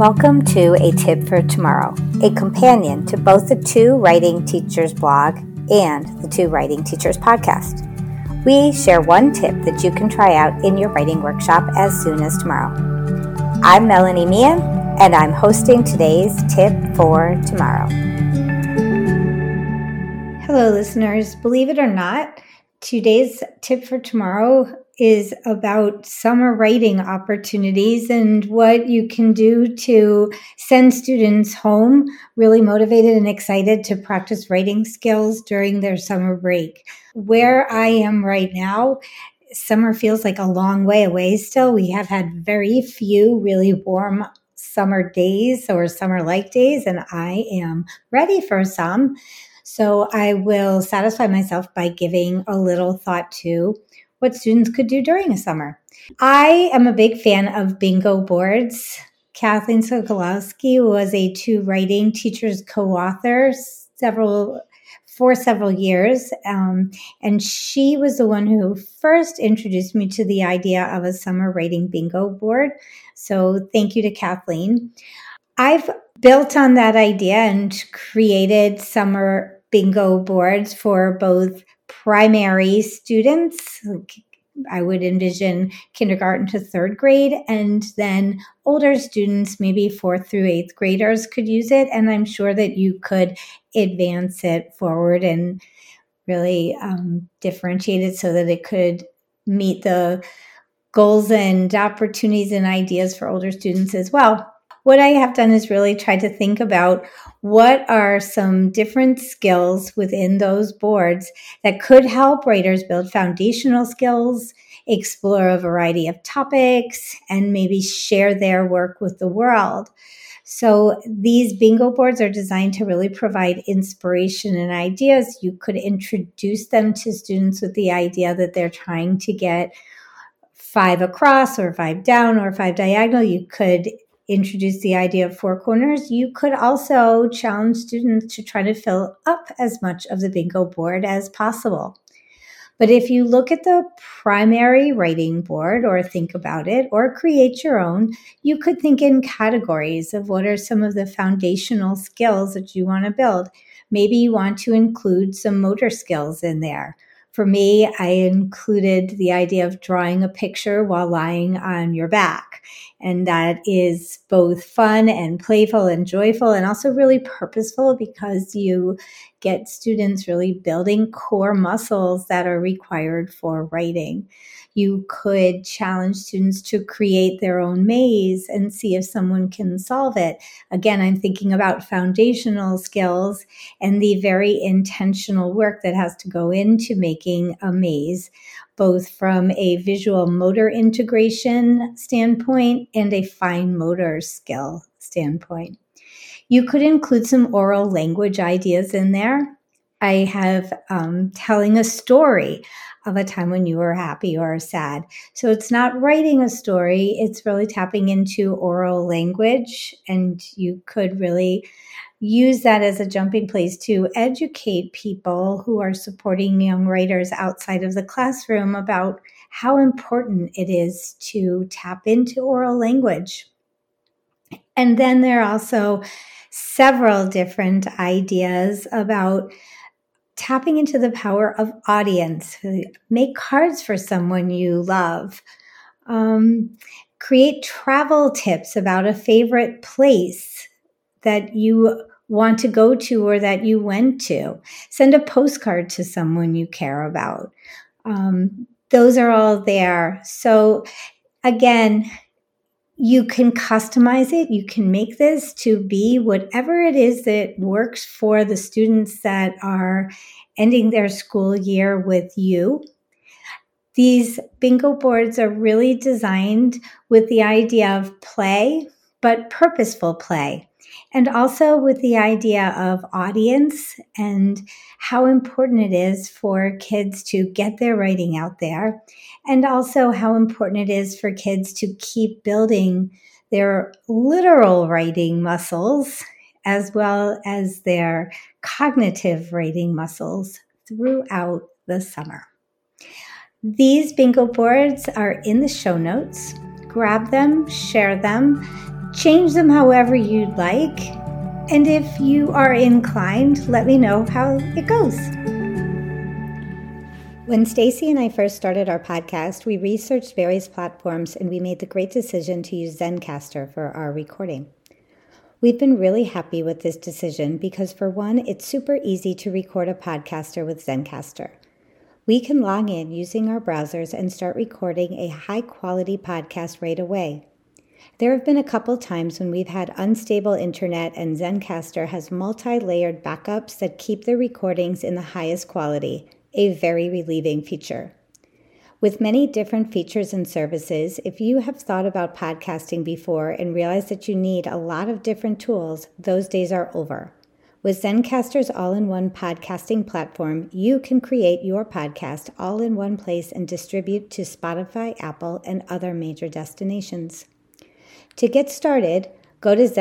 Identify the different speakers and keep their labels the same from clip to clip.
Speaker 1: Welcome to A Tip for Tomorrow, a companion to both the Two Writing Teachers blog and the Two Writing Teachers podcast. We share one tip that you can try out in your writing workshop as soon as tomorrow. I'm Melanie Meehan, and I'm hosting today's Tip for Tomorrow. Hello, listeners. Believe it or not, today's Tip for Tomorrow is about summer writing opportunities and what you can do to send students home really motivated and excited to practice writing skills during their summer break. Where I am right now, summer feels like a long way away still. We have had very few really warm summer days or summer-like days, and I am ready for some. So I will satisfy myself by giving a little thought to what students could do during a summer. I am a big fan of bingo boards. Kathleen Sokolowski was a Two Writing Teachers co-author for several years, and she was the one who first introduced me to the idea of a summer writing bingo board. So thank you to Kathleen. I've built on that idea and created summer bingo boards for both primary students. I would envision kindergarten to third grade, and then older students, maybe 4th through 8th graders, could use it. And I'm sure that you could advance it forward and really differentiate it so that it could meet the goals and opportunities and ideas for older students as well. What I have done is really try to think about what are some different skills within those boards that could help writers build foundational skills, explore a variety of topics, and maybe share their work with the world. So these bingo boards are designed to really provide inspiration and ideas. You could introduce them to students with the idea that they're trying to get 5 across or 5 down or 5 diagonal. You could introduce the idea of 4 corners. You could also challenge students to try to fill up as much of the bingo board as possible. But if you look at the primary writing board or think about it or create your own, you could think in categories of what are some of the foundational skills that you want to build. Maybe you want to include some motor skills in there. For me, I included the idea of drawing a picture while lying on your back. And that is both fun and playful and joyful and also really purposeful because you get students really building core muscles that are required for writing. You could challenge students to create their own maze and see if someone can solve it. Again, I'm thinking about foundational skills and the very intentional work that has to go into making a maze, both from a visual motor integration standpoint and a fine motor skill standpoint. You could include some oral language ideas in there. I have telling a story of a time when you were happy or sad. So it's not writing a story, it's really tapping into oral language, and you could really use that as a jumping place to educate people who are supporting young writers outside of the classroom about how important it is to tap into oral language. And then there are also several different ideas about tapping into the power of audience. Make cards for someone you love. Create travel tips about a favorite place that you want to go to or that you went to. Send a postcard to someone you care about. Those are all there. So again, you can customize it. You can make this to be whatever it is that works for the students that are ending their school year with you. These bingo boards are really designed with the idea of play, but purposeful play. And also with the idea of audience and how important it is for kids to get their writing out there. And also how important it is for kids to keep building their literal writing muscles as well as their cognitive writing muscles throughout the summer. These bingo boards are in the show notes. Grab them, share them. Change them however you'd like. And if you are inclined, let me know how it goes. When Stacy and I first started our podcast, we researched various platforms and we made the great decision to use Zencastr for our recording. We've been really happy with this decision because, for one, it's super easy to record a podcaster with Zencastr. We can log in using our browsers and start recording a high-quality podcast right away. There have been a couple times when we've had unstable internet and Zencastr has multi-layered backups that keep the recordings in the highest quality, a very relieving feature. With many different features and services, if you have thought about podcasting before and realize that you need a lot of different tools, those days are over. With Zencastr's all-in-one podcasting platform, you can create your podcast all in one place and distribute to Spotify, Apple, and other major destinations. To get started, go to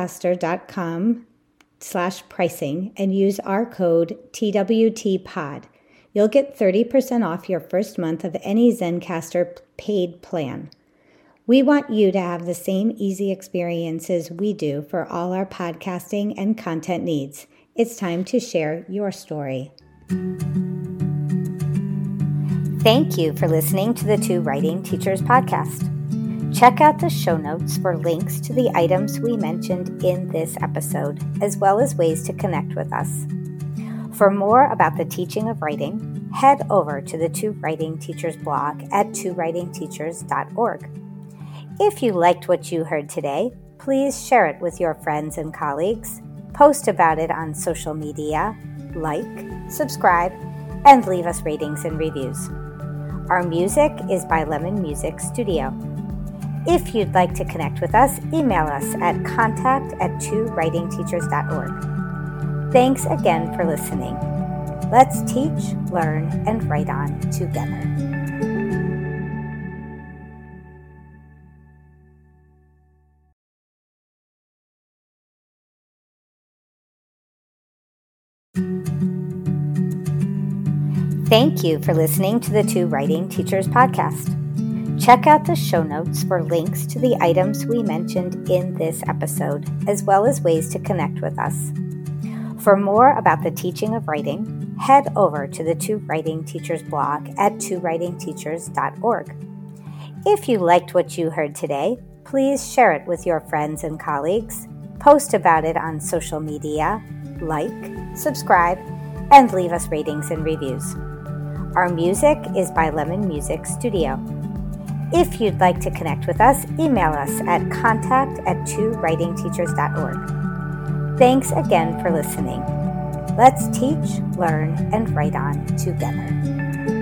Speaker 1: zencastr.com/pricing and use our code TWTPOD. You'll get 30% off your first month of any Zencastr paid plan. We want you to have the same easy experiences we do for all our podcasting and content needs. It's time to share your story. Thank you for listening to the Two Writing Teachers podcast. Check out the show notes for links to the items we mentioned in this episode, as well as ways to connect with us. For more about the teaching of writing, head over to the Two Writing Teachers blog at twowritingteachers.org. If you liked what you heard today, please share it with your friends and colleagues, post about it on social media, like, subscribe, and leave us ratings and reviews. Our music is by Lemon Music Studio. If you'd like to connect with us, email us at contact@twowritingteachers.org. Thanks again for listening. Let's teach, learn, and write on together. Thank you for listening to the Two Writing Teachers podcast. Check out the show notes for links to the items we mentioned in this episode, as well as ways to connect with us. For more about the teaching of writing, head over to the Two Writing Teachers blog at twowritingteachers.org. If you liked what you heard today, please share it with your friends and colleagues, post about it on social media, like, subscribe, and leave us ratings and reviews. Our music is by Lemon Music Studio. If you'd like to connect with us, email us at contact@twowritingteachers.org. Thanks again for listening. Let's teach, learn, and write on together.